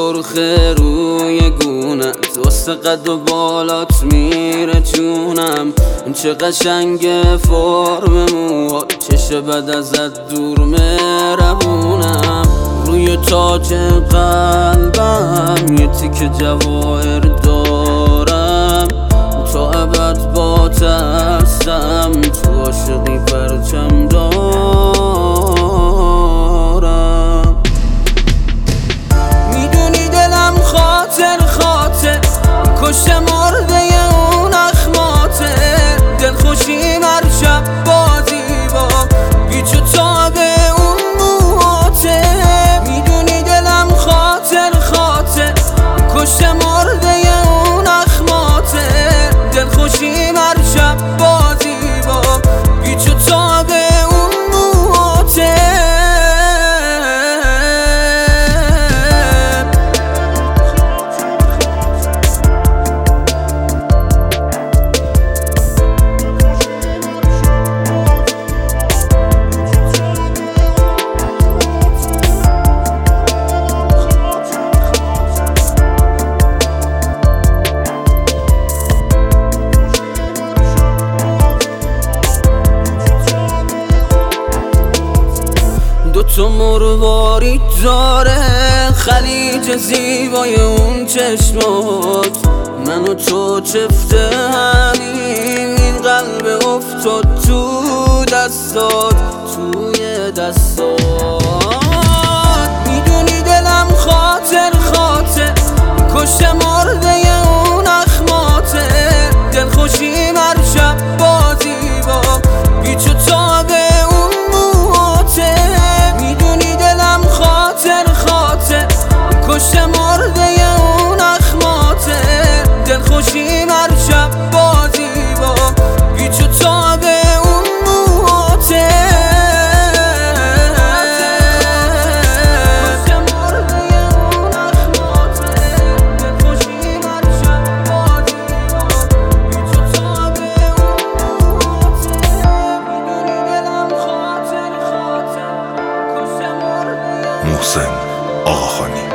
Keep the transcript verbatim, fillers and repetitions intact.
سرخه روی گونت واسه قد و بالات میره جونم. چه قشنگ فرم موهات، چش بد ازت دور مهربونم. روی تاج قلبم یه تیکه جواهر دارم، تا ابد بات هستم، تو عاشقی پرچم دارم. میدونی دلم خاطر خاطر کشته مرده اون اخماته. دلخوشیم هر شب بازی با گیج و تاب اون موهاته. میدونی دلم خاطر خاطر کشته مرده اون اخماته. دلخوشیم هر شب بازی با گیج و تاب اون موهاته. تو مروارید داره خلیج زیبای اون چشمات. من و تو چفته همین، این قلب افتاد تو دستات، توی دستات. میدونی دلم خاطر خاطر کشته مرده اون اخماته. دلخوشیم هر شب بازی با گیج و تاب اون موهاته. کشته مرده اون اخماته. دلخوشیم هر شب بازی با گیج و تاب اون موهاته. کشته مرده اون اخماته. دلخوشیم هر شب بازی با گیج و تاب اون موهاته. میدونی دلم خاطر خاطر کشته مرده. محسن آقاخانی.